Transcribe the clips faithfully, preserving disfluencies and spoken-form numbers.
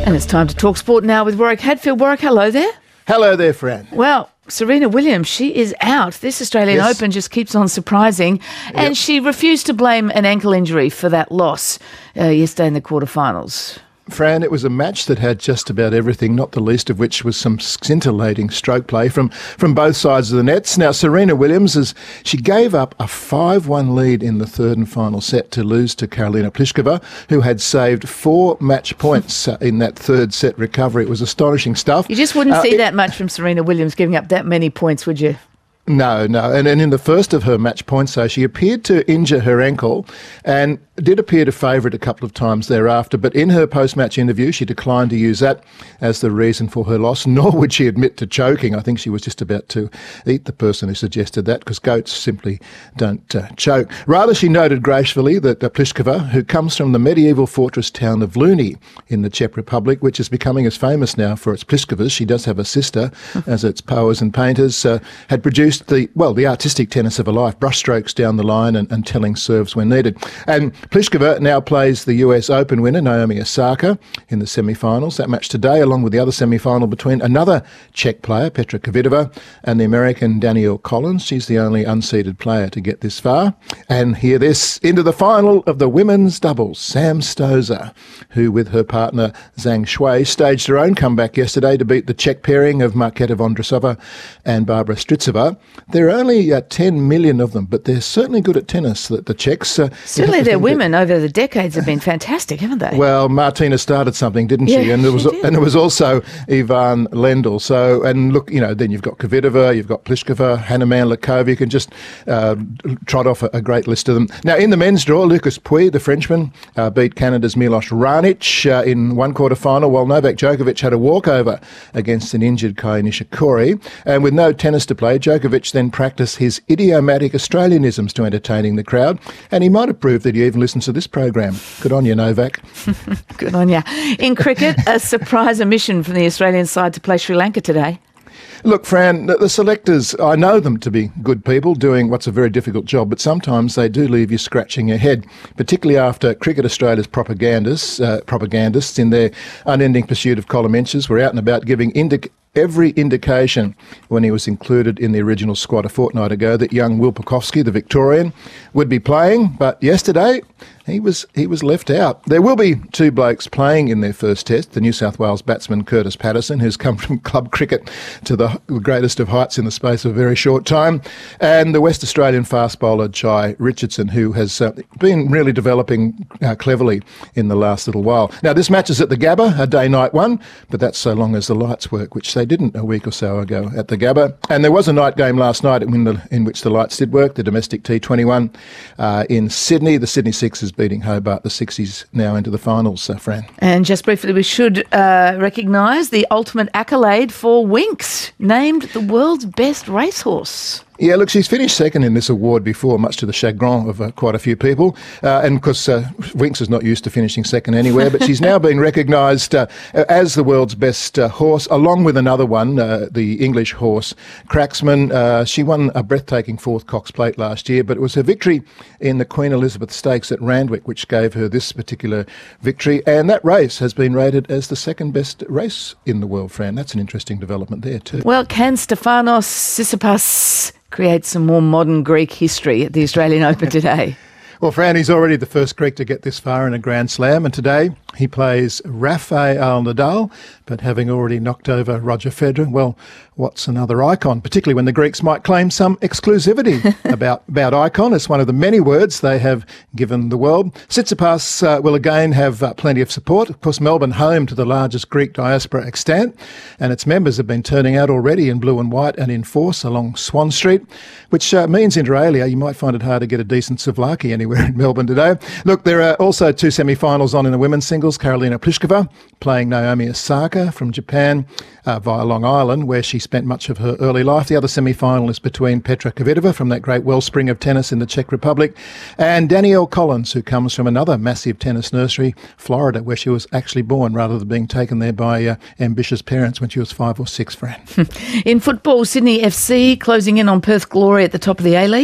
And it's time to talk sport now with Warwick Hadfield. Warwick, hello there. Hello there, Fran. Well, Serena Williams, she is out. This Australian Yes. Open just keeps on surprising. And Yep. she refused to blame an ankle injury for that loss uh, yesterday in the quarterfinals. Fran, it was a match that had just about everything, not the least of which was some scintillating stroke play from, from both sides of the nets. Now, Serena Williams, is, she gave up a five one lead in the third and final set to lose to Karolina Pliskova, who had saved four match points uh, in that third set recovery. It was astonishing stuff. You just wouldn't Uh, see it- that much from Serena Williams giving up that many points, would you? No, no. And, and in the first of her match points, though, she appeared to injure her ankle and did appear to favour it a couple of times thereafter. But in her post-match interview, she declined to use that as the reason for her loss, nor would she admit to choking. I think she was just about to eat the person who suggested that, because goats simply don't uh, choke. Rather, she noted gracefully that uh, Pliskova, who comes from the medieval fortress town of Luni in the Czech Republic, which is becoming as famous now for its Pliskovas, she does have a sister as its poets and painters, uh, had produced the, well, the artistic tennis of her life, brushstrokes down the line and, and telling serves when needed. And Pliskova now plays the U S Open winner, Naomi Osaka, in the semi-finals. That match today, along with the other semi-final between another Czech player, Petra Kvitova, and the American Danielle Collins. She's the only unseeded player to get this far. And hear this, into the final of the women's doubles, Sam Stosur, who with her partner Zhang Shui staged her own comeback yesterday to beat the Czech pairing of Marketa Vondrousova and Barbara Strycova. There are only uh, ten million of them, but they're certainly good at tennis, the, the Czechs. Uh, Certainly their women over the decades have been fantastic, haven't they? Well, Martina started something, didn't she? Yeah, and there was she did. and there was also Ivan Lendl. So, and look, you know, then you've got Kvitova, you've got Pliskova, Hannah Manlikova. You can just uh, trot off a, a great list of them. Now, in the men's draw, Lucas Pouille, the Frenchman, uh, beat Canada's Milos Raonic uh, in one quarter final, while Novak Djokovic had a walkover against an injured Kai Nishikori. And with no tennis to play, Djokovic then practiced his idiomatic Australianisms to entertaining the crowd. And he might have proved that he even listens to this program. Good on you, Novak. Good on you. In cricket, a surprise omission from the Australian side to play Sri Lanka today. Look, Fran, the the selectors, I know them to be good people doing what's a very difficult job, but sometimes they do leave you scratching your head, particularly after Cricket Australia's propagandists, uh, propagandists in their unending pursuit of column inches were out and about giving indic- every indication when he was included in the original squad a fortnight ago that young Will Pucovski, the Victorian, would be playing. But yesterday, he was he was left out. There will be two blokes playing in their first test, the New South Wales batsman Curtis Patterson, who's come from club cricket to the greatest of heights in the space of a very short time, and the West Australian fast bowler Jai Richardson, who has uh, been really developing uh, cleverly in the last little while. Now, this match is at the Gabba, a day-night one, but that's so long as the lights work, which they didn't a week or so ago at the Gabba. And there was a night game last night in, the, in which the lights did work, the domestic T twenty-one uh, in Sydney. The Sydney Sixers beating Hobart, the Sixties now into the finals, uh, Fran. And just briefly, we should uh, recognise the ultimate accolade for Winx, named the world's best racehorse. Yeah, look, she's finished second in this award before, much to the chagrin of uh, quite a few people. Uh, and of course, uh, Winx is not used to finishing second anywhere, but she's now been recognised uh, as the world's best uh, horse, along with another one, uh, the English horse, Cracksman. Uh, she won a breathtaking fourth Cox Plate last year, but it was her victory in the Queen Elizabeth Stakes at Randwick which gave her this particular victory. And that race has been rated as the second best race in the world, Fran. That's an interesting development there too. Well, can Stefanos Tsitsipas create some more modern Greek history at the Australian Open today? Well, Fran, he's already the first Greek to get this far in a Grand Slam, and today he plays Rafael Nadal, but having already knocked over Roger Federer, well, what's another icon, particularly when the Greeks might claim some exclusivity about, about icon. It's one of the many words they have given the world. Tsitsipas uh, will again have uh, plenty of support. Of course, Melbourne home to the largest Greek diaspora extant, and its members have been turning out already in blue and white and in force along Swan Street, which uh, means inter alia you might find it hard to get a decent souvlaki anywhere in Melbourne today. Look, there are also two semi-finals on in the women's singles. Karolina Pliskova playing Naomi Osaka from Japan uh, via Long Island, where she spent much of her early life. The other semi-final is between Petra Kvitova from that great wellspring of tennis in the Czech Republic and Danielle Collins, who comes from another massive tennis nursery, Florida, where she was actually born rather than being taken there by uh, ambitious parents when she was five or six, Fran. In football, Sydney F C closing in on Perth Glory at the top of the A-League.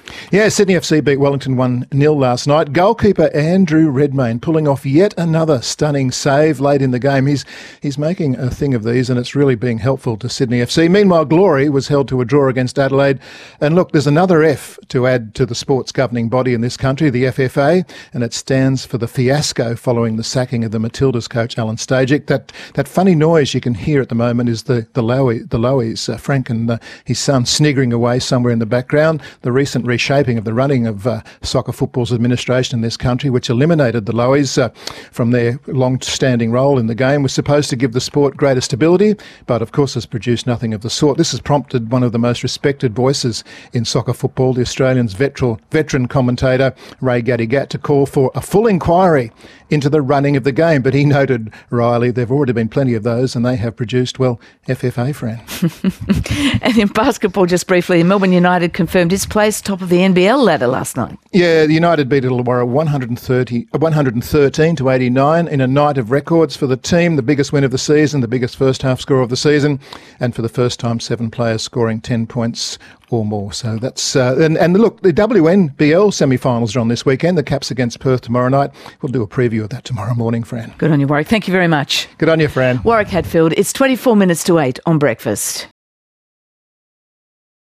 Yeah, Sydney F C beat Wellington one nil last night. Goalkeeper Andrew Redmayne pulling off yet another stunning save late in the game. He's he's making a thing of these, and it's really being helpful to Sydney F C. Meanwhile, Glory was held to a draw against Adelaide. And look, there's another F to add to the sports governing body in this country, the F F A, and it stands for the fiasco following the sacking of the Matildas coach Alan Stajic. That that funny noise you can hear at the moment is the the Lowy, the Lowies, uh, Frank and uh, his son sniggering away somewhere in the background. The recent reshaping of the running of uh, soccer football's administration in this country, which eliminated the Lowies uh, from their long-standing role in the game, was supposed to give the sport greater stability, but of course has produced nothing of the sort. This has prompted one of the most respected voices in soccer football, the Australian's veteran, veteran commentator Ray Gadigat, to call for a full inquiry into the running of the game. But he noted, Riley, there have already been plenty of those and they have produced, well, F F A, Fran. And in basketball, just briefly, Melbourne United confirmed its place top of the N B L ladder last night. Yeah, the United beat Illawarra one hundred thirty, one hundred thirteen to eighty-nine in a night of records for the team, the biggest win of the season, the biggest first half score of the season, and for the first time, seven players scoring ten points or more. So that's uh, and, and look, the W N B L semi-finals are on this weekend. The Caps against Perth tomorrow night. We'll do a preview of that tomorrow morning, Fran. Good on you, Warwick. Thank you very much. Good on you, Fran. Warwick Hadfield. It's twenty-four minutes to eight on Breakfast.